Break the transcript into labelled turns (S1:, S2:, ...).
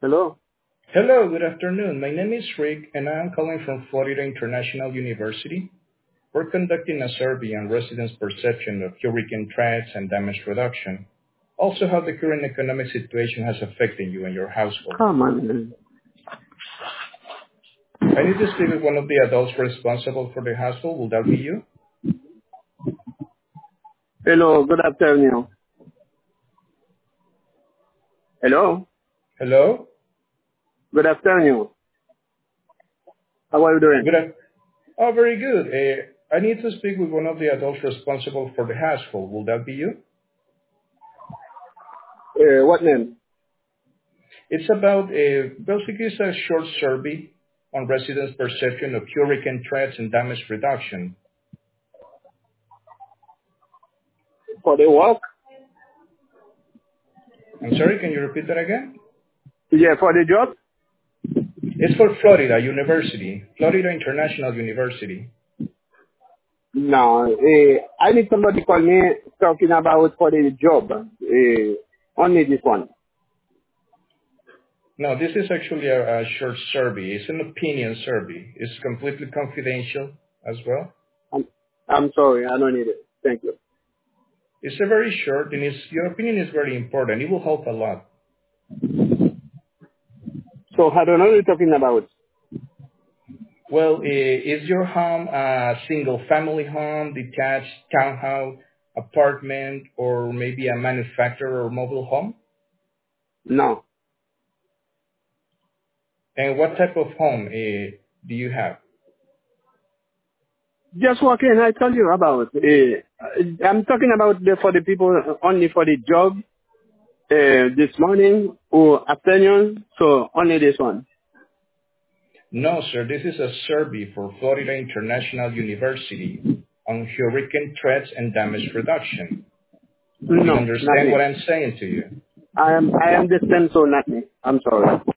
S1: Hello.
S2: Hello, good afternoon. My name is Rick, and I am calling from Florida International University. We're conducting a survey on residents' perception of hurricane threats and damage reduction. Also, how the current economic situation has affected you and your household.
S1: Come on, man.
S2: I need to speak with one of the adults responsible for the household. Will that be you?
S1: Hello, good afternoon. Hello.
S2: Hello?
S1: Good afternoon. How are you doing?
S2: Oh, very good. I need to speak with one of the adults responsible for the household. Will that be you?
S1: What name?
S2: It's about, basically it's a short survey on residents' perception of hurricane threats and damage reduction.
S1: For the work?
S2: I'm sorry, can you repeat that again?
S1: Yeah, for the job?
S2: It's for Florida University, Florida International University.
S1: No. I need somebody call me talking about for the job. Only this one.
S2: No, this is actually a short survey. It's an opinion survey. It's completely confidential as well.
S1: I'm sorry, I don't need it. Thank you.
S2: It's a very short, and your opinion is very important. It will help a lot.
S1: So I don't know what you're talking about.
S2: Well, is your home a single-family home, detached townhouse, apartment, or maybe a manufactured or mobile home?
S1: No.
S2: And what type of home do you have?
S1: Just walking, I told you about. I'm talking about for the people only for the job this morning or afternoon, so only this one.
S2: No, sir. This is a survey for Florida International University on hurricane threats and damage reduction. Do you
S1: No, not
S2: understand
S1: me.
S2: what I'm saying to you?
S1: I am the same, so not me. I'm sorry.